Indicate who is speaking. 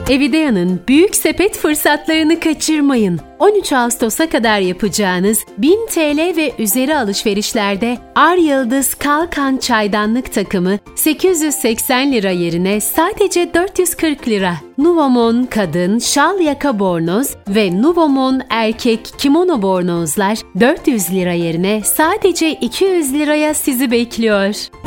Speaker 1: Evidea'nın büyük sepet fırsatlarını kaçırmayın. 13 Ağustos'a kadar yapacağınız 1000 TL ve üzeri alışverişlerde Ar Yıldız Kalkan Çaydanlık takımı 880 lira yerine sadece 440 lira. Nuvomon Kadın Şal Yaka Bornoz ve Nuvomon Erkek Kimono Bornozlar 400 lira yerine sadece 200 liraya sizi bekliyor.